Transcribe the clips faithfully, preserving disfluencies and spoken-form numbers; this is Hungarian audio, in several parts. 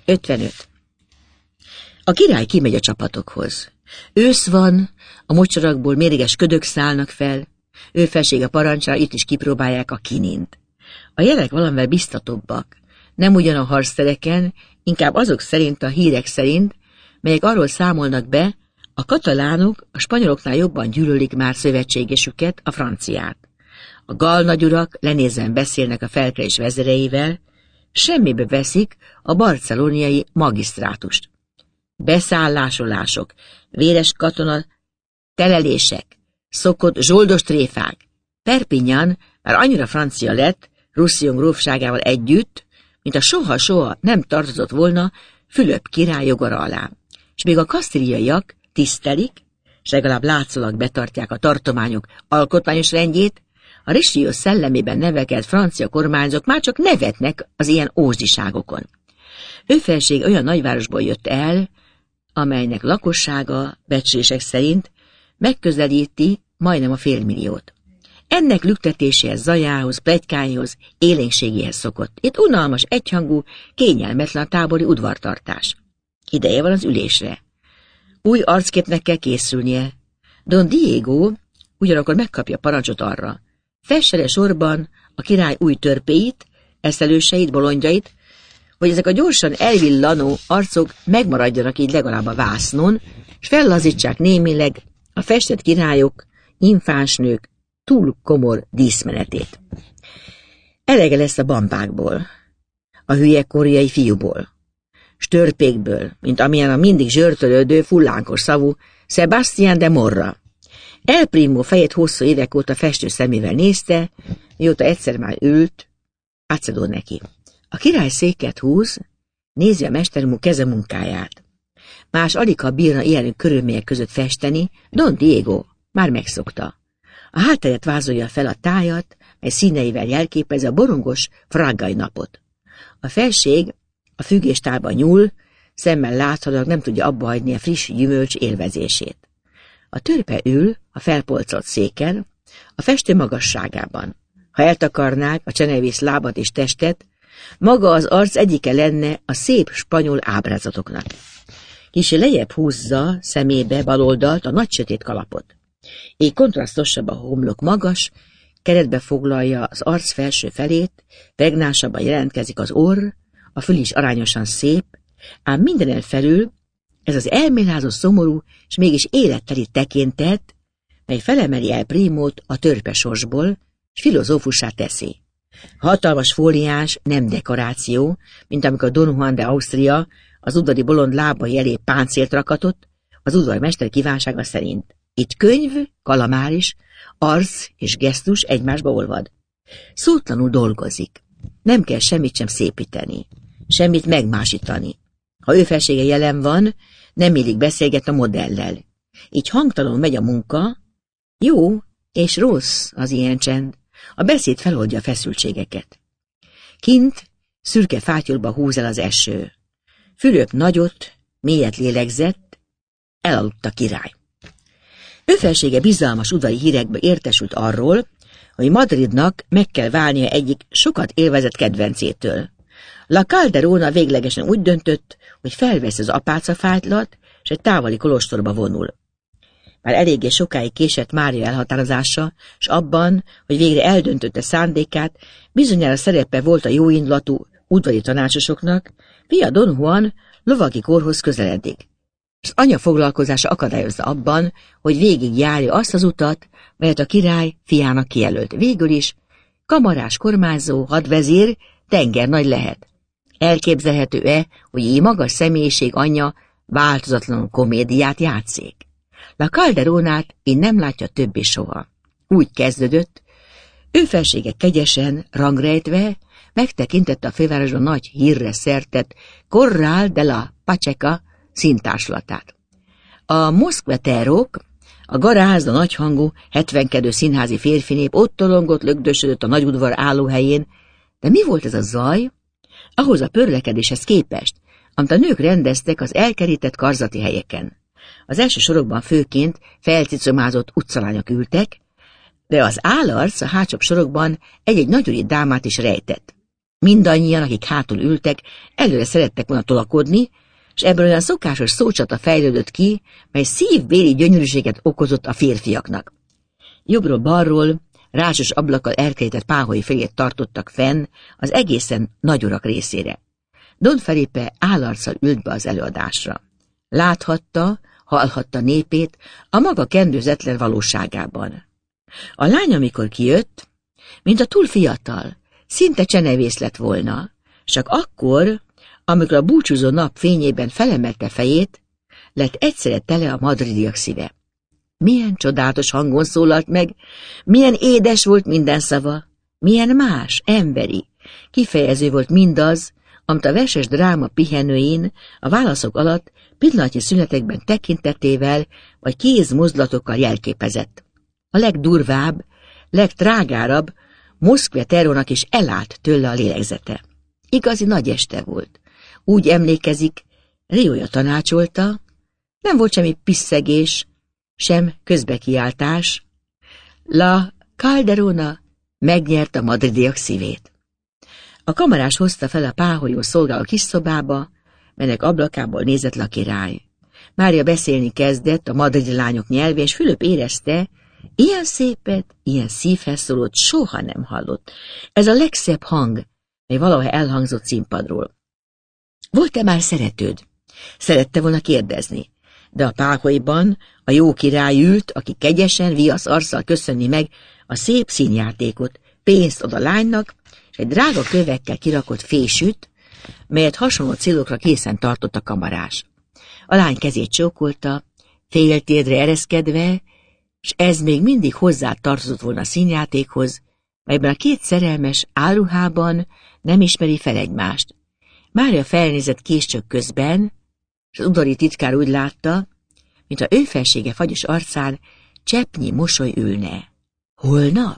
ötvenöt. A király kimegy a csapatokhoz. Ősz van, a mocsarakból mérges ködök szállnak fel, ő felsége parancsára itt is kipróbálják a kinint. A jelek valamivel biztatóbbak, nem ugyan a harctereken, inkább azok szerint a hírek szerint, melyek arról számolnak be, a katalánok a spanyoloknál jobban gyűlölik már szövetségesüket, a franciát. A gall nagyurak lenézven beszélnek a felkelés vezéreivel, semmibe veszik a barceloniai magisztrátust. Beszállásolások, véres katona, telelések, szokott zsoldos tréfák. Perpignan már annyira francia lett, Roussillon grófságával együtt, mint a soha-soha nem tartozott volna Fülöp király jogara alá. És még a kasztíliaiak tisztelik, és legalább látszólag betartják a tartományok alkotmányos rendjét, a Richelieu szellemében nevelkedett francia kormányzók már csak nevetnek az ilyen ózdiságokon. Ő felség olyan nagyvárosból jött el, amelynek lakossága becslések szerint megközelíti majdnem a félmilliót. Ennek lüktetéséhez, zajához, pletykáihoz, élénkségéhez szokott. Itt unalmas, egyhangú, kényelmetlen a tábori udvartartás. Ideje van az ülésre. Új arcképnek kell készülnie. Don Diego ugyanakkor megkapja parancsot arra. Fessere sorban a király új törpéit, eszelőseit, bolondjait, hogy ezek a gyorsan elvillanó arcok megmaradjanak így legalább a vásznon, és fellazítsák némileg a festett királyok, infánsnők túl komor díszmenetét. Elege lesz a bambákból, a hülye koreai fiúból, s törpékből, mint amilyen a mindig zsörtölődő, fullánkos szavú Sebastián de Morra. El Primo fejét hosszú évek óta festő szemével nézte, mióta egyszer már ült, átszedó neki. A király széket húz, nézi a mestermú kezemunkáját. Más alig ha bírna ilyen körülmények között festeni, Don Diego már megszokta. A hátteret vázolja fel a tájat, mely színeivel jelképezi a borongos fraggai napot. A felség a függéstálba nyúl, szemmel láthatóan nem tudja abba hagyni a friss gyümölcs élvezését. A törpe ül a felpolcolt széken, a festő magasságában. Ha eltakarnák a csenevész lábat és testet, maga az arc egyike lenne a szép spanyol ábrázatoknak. Kicsi lejjebb húzza szemébe baloldalt a nagy sötét kalapot. Így kontrasztosabb a homlok magas, keretbe foglalja az arc felső felét, pregnánsabban jelentkezik az orr, a fül is arányosan szép, ám mindenen felül ez az elmélázó szomorú és mégis életteli tekintet, mely felemeli El Primót a törpesorsból, és filozófussá teszi. Hatalmas fóliás, nem dekoráció, mint amikor Don Juan de Austria az udvari bolond lábai elé páncélt rakatott, az udvarmester kívánsága szerint. Itt könyv, kalamáris, arc és gesztus egymásba olvad. Szótlanul dolgozik. Nem kell semmit sem szépíteni, semmit megmásítani. Ha ő felsége jelen van, nem illik beszélget a modellel. Így hangtalanul megy a munka, jó és rossz az ilyen csend. A beszéd feloldja a feszültségeket. Kint szürke fátyolba húz el az eső. Fülöp nagyot, mélyet lélegzett, elaludt a király. Ő felsége bizalmas udvari hírekből értesült arról, hogy Madridnak meg kell válnia egyik sokat élvezett kedvencétől. La Calderona véglegesen úgy döntött, hogy felvesz az apácafájtlat, és egy távoli kolostorba vonul. Már eléggé sokáig késett Mária elhatározása, s abban, hogy végre eldöntötte szándékát, bizonyára szerepe volt a jóindulatú udvari tanácsosoknak, fia Don Juan lovagi kórhoz közeledik. Az anya foglalkozása akadályozza abban, hogy végig járja azt az utat, melyet a király fiának kijelölt. Végül is kamarás kormányzó, hadvezér, tengernagy lehet. Elképzelhető-e, hogy így magas személyiség anyja változatlanul komédiát játszék? La Calderonát így nem látja többé soha. Úgy kezdődött, ő felsége kegyesen, rangrejtve megtekintette a fővárosban nagy hírre szertett Corral de la Pacheca színtárslatát. A moszkveterók, a garáz, a nagyhangú, hetvenkedő színházi férfinép ott tolongott, lögdösödött a nagyudvar állóhelyén, de mi volt ez a zaj? Ahhoz a pörlekedéshez képest, amit a nők rendeztek az elkerített karzati helyeken. Az első sorokban főként felcicomázott utcalányok ültek, de az állarc a hátsóbb sorokban egy-egy nagyúri dámát is rejtett. Mindannyian, akik hátul ültek, előre szerettek volna tolakodni, és ebből olyan szokásos szócsata fejlődött ki, mely szívbéli gyönyörűséget okozott a férfiaknak. Jobbról-balról rázsos ablakkal elkerített páholy fejét tartottak fenn az egészen nagy urak részére. Don Felipe állarccal ült be az előadásra. Láthatta, hallhatta népét a maga kendőzetlen valóságában. A lány, amikor kijött, mint a túl fiatal, szinte csenevész lett volna, csak akkor, amikor a búcsúzó nap fényében felemelte fejét, lett egyszerre tele a madridiak szíve. Milyen csodálatos hangon szólalt meg, milyen édes volt minden szava, milyen más, emberi, kifejező volt mindaz, amit a verses dráma pihenőin a válaszok alatt pillanatnyi szünetekben tekintetével vagy kézmozdulatokkal jelképezett. A legdurvább, legtrágárabb Moszkva terrónak is elállt tőle a lélegzete. Igazi nagy este volt. Úgy emlékezik, Riója tanácsolta, nem volt semmi pisszegés, sem közbekiáltás. La Calderona megnyerte a madridiak szívét. A kamarás hozta fel a páholyó szolgáló kis szobába, melynek ablakából nézett le a király. Mária beszélni kezdett a madridi lányok nyelvén, és Fülöp érezte, ilyen szépet, ilyen szívhez szólót soha nem hallott. Ez a legszebb hang, mely valaha elhangzott színpadról. Volt-e már szeretőd? Szerette volna kérdezni, de a páholyban a jó király ült, aki kegyesen, viasz arccal köszönni meg a szép színjátékot, pénzt ad a lánynak, és egy drága kövekkel kirakott fésűt, melyet hasonló célokra készen tartott a kamarás. A lány kezét csókolta, féltérdre ereszkedve, és ez még mindig hozzá tartozott volna a színjátékhoz, melyben a két szerelmes álruhában nem ismeri fel egymást. Mária felnézett késcsök közben, és az udvari titkár úgy látta, mintha ő felsége fagyos arcán cseppnyi mosoly ülne. Holnap?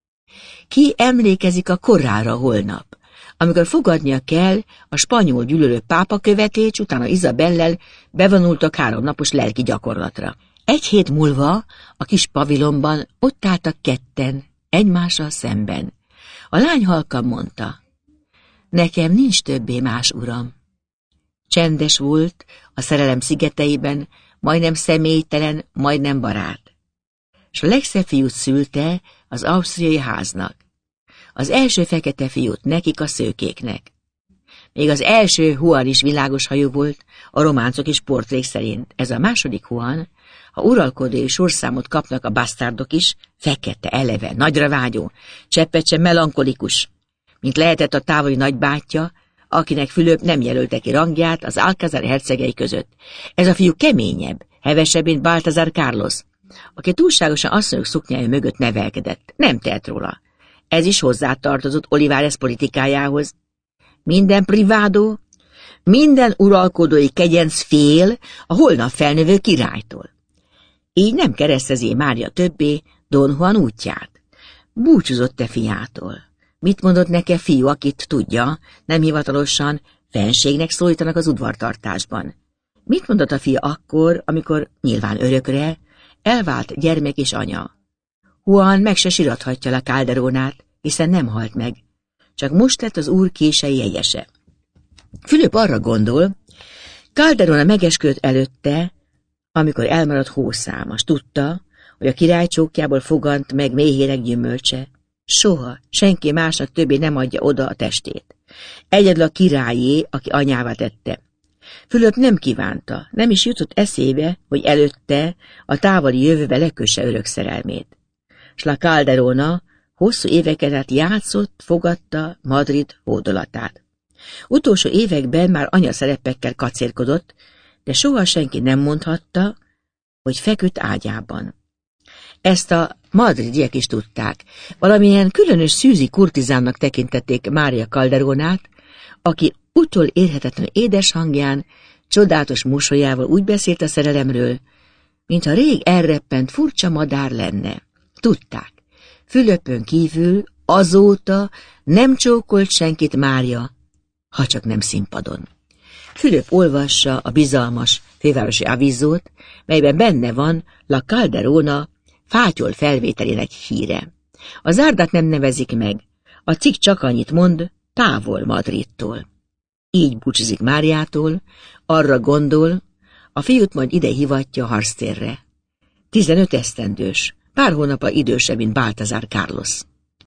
Ki emlékezik a korára holnap, amikor fogadnia kell a spanyol gyűlölő pápa követét, utána Izabellel bevonultak háromnapos lelki gyakorlatra. Egy hét múlva a kis pavilonban ott álltak ketten, egymással szemben. A lány halkan mondta, nekem nincs többé más uram. Csendes volt a szerelem szigeteiben, majdnem személytelen, majdnem barát. S a legszebb fiút szülte az ausztriai háznak. Az első fekete fiút nekik a szőkéknek. Még az első Juan is világos hajú volt, a románcok és portrék szerint. Ez a második Juan, ha uralkodói sorszámot kapnak a basztárdok is, fekete, eleve, nagyra vágyó, cseppet sem melankolikus, mint lehetett a távoli nagybátyja, akinek Fülöp nem jelölte ki rangját az Alcázar hercegei között. Ez a fiú keményebb, hevesebb, mint Baltazar Carlos, aki túlságosan asszonyok szuknyája mögött nevelkedett. Nem telt róla. Ez is hozzátartozott Olivares politikájához. Minden privádó, minden uralkodói kegyenc fél a holnap felnövő királytól. Így nem keresztezi Mária többé Don Juan útját. Búcsúzott te fiától. Mit mondott neke fiú, akit tudja, nem hivatalosan fenségnek szólítanak az udvartartásban? Mit mondott a fia akkor, amikor nyilván örökre elvált gyermek és anya? Juan meg se sirathatja le Calderonát, hiszen nem halt meg. Csak most lett az úr kései jegyese. Fülöp arra gondol, Calderona megesküdt előtte, amikor elmaradt hószámas. Tudta, hogy a király csókjából fogant meg méhének gyümölcse. Soha senki másnak többé nem adja oda a testét. Egyedül a királyé, aki anyává tette. Fülöp nem kívánta, nem is jutott eszébe, hogy előtte a távoli jövőbe lekösse örök szerelmét. S la Calderona hosszú éveken át játszott, fogadta Madrid hódolatát. Utolsó években már anyaszerepekkel kacérkodott, de soha senki nem mondhatta, hogy feküdt ágyában. Ezt a madridiek is tudták. Valamilyen különös szűzi kurtizánnak tekintették Mária Calderonát, aki utol érhetetlen édes hangján, csodálatos mosolyával úgy beszélt a szerelemről, mintha rég elreppent furcsa madár lenne. Tudták, Fülöpön kívül azóta nem csókolt senkit Mária, ha csak nem színpadon. Fülöp olvassa a bizalmas fővárosi avízót, melyben benne van La Calderona fátyol felvételének híre. A zárdát nem nevezik meg, a cikk csak annyit mond, távol Madridtól. Így búcsúzik Máriától, arra gondol, a fiút majd ide hivatja harctérre. Tizenöt esztendős, pár hónapa idősebb, mint Baltazar Carlos.